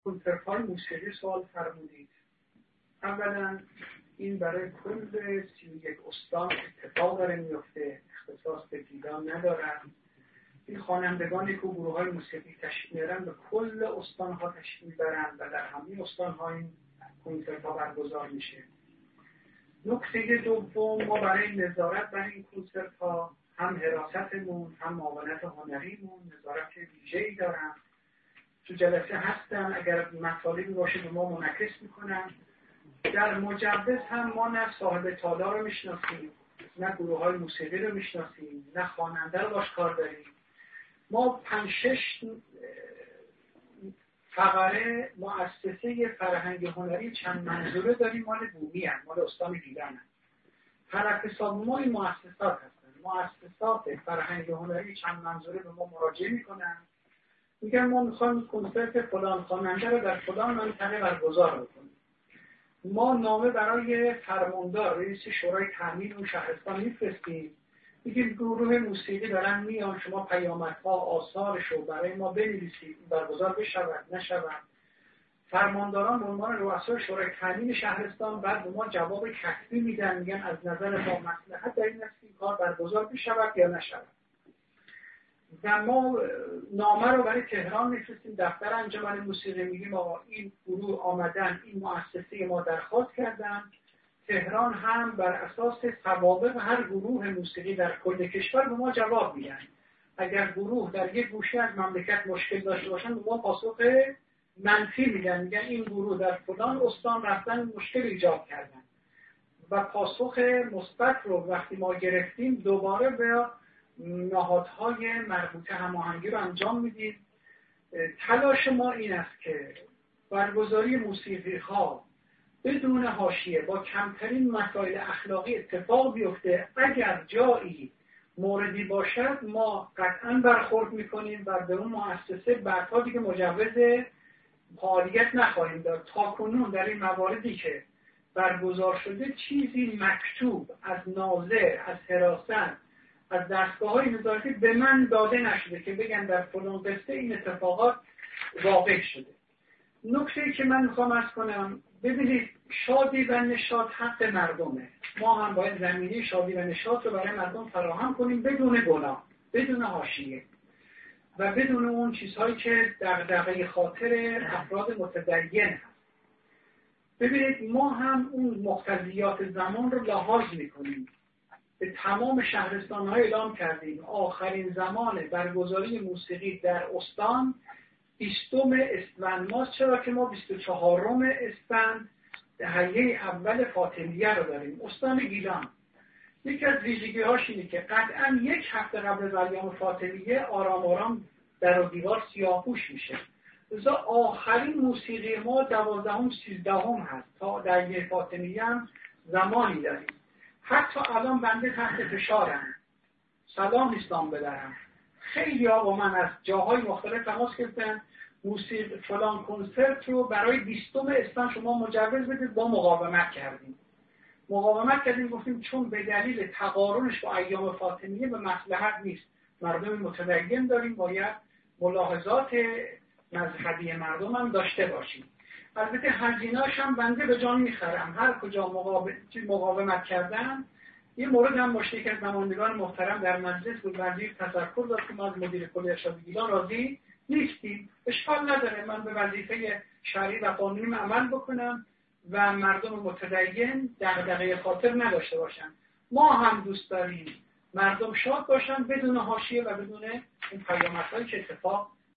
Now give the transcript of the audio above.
کنسرت‌های موسیقی سوال فرمودید. اولا این برای کل 31 استان اتفاق داره میفته، اختصاص به گیلان ندارن. این خوانندگانی که گروه‌های موسیقی تشکیل میدن به کل استان‌ها تشکیل میبرن و در همین استان‌ها این کنسرت‌ها برگزار میشه. نکته دوم، ما برای نظارت بر این کنسرت‌ها هم حراستمون هم معاونت هنریمون نظارت ویژه‌ای دارن. تو جلسه هستن، اگر مطالبی باشه به ما منعکس میکنن. در مجوز هم ما نه صاحب تالار رو میشناسیم، نه گروه‌های موسیقی رو میشناسیم، نه خواننده رو باش کار داریم. ما 5-6 فقره مؤسسه فرهنگ هنری چند منظوره داریم، مال بومی هم، مال استان گیلان هم. حرکت حساب ما این مؤسسات هستن. مؤسسات فرهنگ هنری چند منظوره به ما مراجعه میکنن، میگن ما میخوایم کنسرت فلان خواننده رو در فلان منطقه برگزار بکنیم. ما نامه برای فرماندار رئیس شورای تامین اون شهرستان میفرستیم، میگیم گروه موسیقی دارن میان، شما پیامدها آثارش رو برای ما بنویسید، برگزار بشود نشود. فرمانداران به عنوان رؤسای شورای تامین شهرستان بعد به ما جواب کتبی میدن، میگن از نظر ما مصلحت در این است این کار برگزار بشود یا نشود. و ما نامه رو برای تهران میفرستیم، دفتر انجمن موسیقی، میگیم آقا این گروه آمدن، این مؤسسه ما درخواست کردن. تهران هم بر اساس سوابق هر گروه موسیقی در کل کشور به ما جواب میدن. اگر گروه در یک گوشه از مملکت مشکل داشته باشن به ما پاسخ منفی میدن، میگن این گروه در فلان استان رفتن مشکل ایجاد کردن. و پاسخ مثبت رو وقتی ما گرفتیم دوباره به نهادهای مربوطه هماهنگی رو انجام میدیم. تلاش ما این است که برگزاری موسیقی ها بدون حاشیه با کمترین مسائل اخلاقی اتفاق بیفته. اگر جایی موردی باشد ما قطعا برخورد میکنیم و به اون مؤسسه بعدها دیگه مجوز فعالیت نخواهیم داد. تاکنون در این مواردی که برگزار شده چیزی مکتوب از ناظر، از حراست، از دستگاه‌های نظارتی به من داده نشده که بگن در فلان قصه این اتفاقات واقع شده. نکته‌ای که من میخوام عرض کنم، ببینید شادی و نشاط حق مردمه. ما هم باید زمینه شادی و نشاط رو برای مردم فراهم کنیم بدون گناه، بدون حاشیه و بدون اون چیزهایی که دغدغه خاطر افراد متدین هست. ببینید ما هم اون مقتضیات زمان رو لحاظ میکنیم. به تمام شهرستان‌ها اعلام کردیم آخرین زمان برگزاری موسیقی در استان 20 اسفند ماست، چرا که ما 24 اسفند دهه اول فاطمیه رو داریم. استان گیلان یکی از ویژگی‌هاش اینه که قطعاً یک هفته قبل از ایام فاطمیه آرام آرام در و دیوار سیاه‌پوش میشه. لذا آخرین موسیقی ما 12 13 هست. تا دهه فاطمیه هم زمانی داریم. حتی الان بنده تحت فشارم، سلام اسلام بدرم. خیلی ها با من از جاهای مختلف تماس گرفتن موسیقی فلان کنسرت رو برای 20 اسفند شما مجوز بدید. با مقاومت کردیم گفتیم چون به دلیل تقارنش با ایام فاطمیه به مصلحت نیست. مردم متدین داریم، باید ملاحظات مذهبی مردم هم داشته باشیم. البته هزینه‌اش هم بنده به جان میخرم. هر کجا مقاومت کردن. یه مورد هم باشه که از نمایندگان محترم در مجلس بود، وزیر تذکر داد که ما از مدیر کل ارشاد گیلان راضی نیستیم. اشکال نداره، من به وظیفه شرعی و قانونی عمل بکنم و مردم متدین دغدغه خاطر نداشته باشن. ما هم دوست داریم مردم شاد باشن بدون حاشیه و بدون اون پیامدهایی که اتفاق